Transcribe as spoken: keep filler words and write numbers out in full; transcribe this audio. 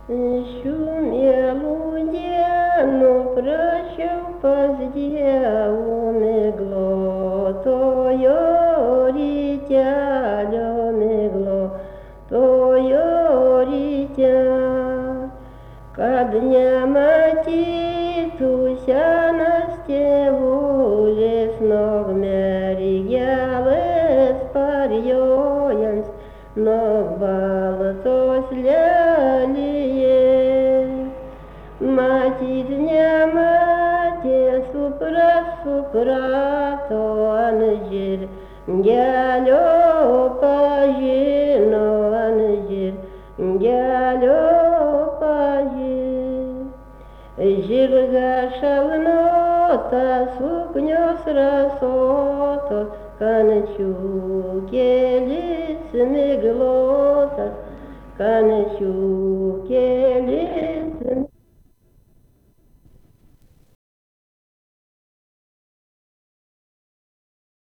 Šių mielų dienų prašiau pas Dievų miglotojo rytelio, miglotojo ryte, kad nematytų senas tėvulis nuo mergelės parjojans, nuo baltos lelijos. Matyt nematė, supras, suprato, ant žirgelio pažino, ant žirgelio pažino. Žirga šalnotas, suknios rasotos, kančių kėlis miglotas, kančių